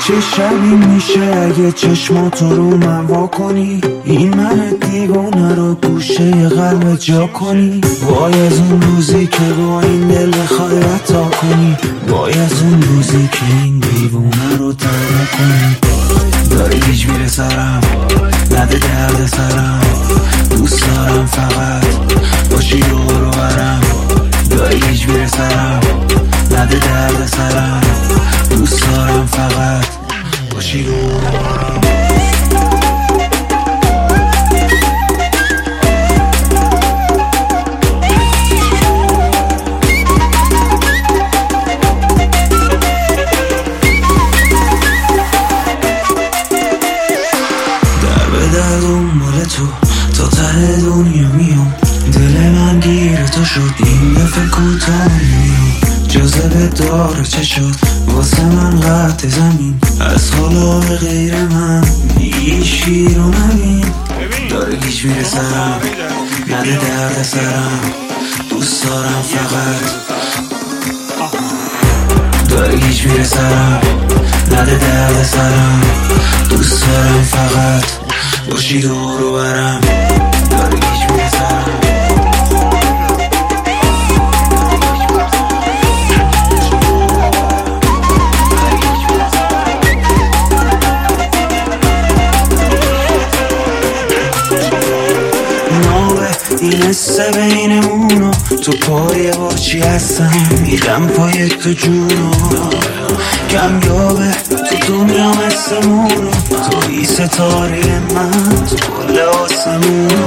چه شبی میشه اگه چشماتو رو من وا کنی، این من دیوانه رو گوشه قلب جا کنی. وای از اون روزی که با این دل بخوای رتا کنی، وای از اون روزی که این دیوانه رو ترک کنی. داری گیج میره سرم، نده درد سرم، دوست دارم فقط باشی دور و برم. داری گیج میره سرم، نده درد سرم، دوست دارم فقط باشی دور و برم. در دنبال تو تا ته دنیا میام، دل من گیره تو شد این دفعه کوتاه میام. جاذبه داره چه شد واسه من قطع زمین، از حالا به غیر من دیگه شیر رو نبین. داره گیج میره سرم، نده درد سرم، دوست دارم فقط. داره گیج میره سرم، نده درد سرم، دوست دارم فقط باشی دور و برم. داره گیج میره سرم. این حسه بینمونو تو پای با چی هستم، میرم پای تو جونو. کمیابه تو دنیا مثمونو، توی ستاره من تو کل آسمونو.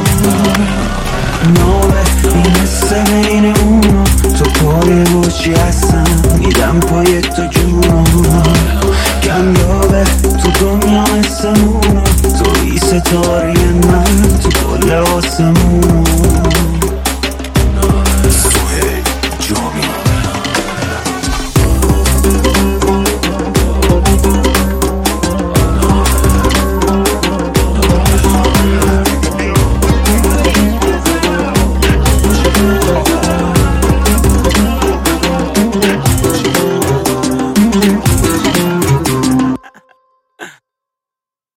نابه این حسه بینمونو تو پای با چی هستم، میرم پای تو جونو. کمیابه تو دنیا مثمونو، توی ستاره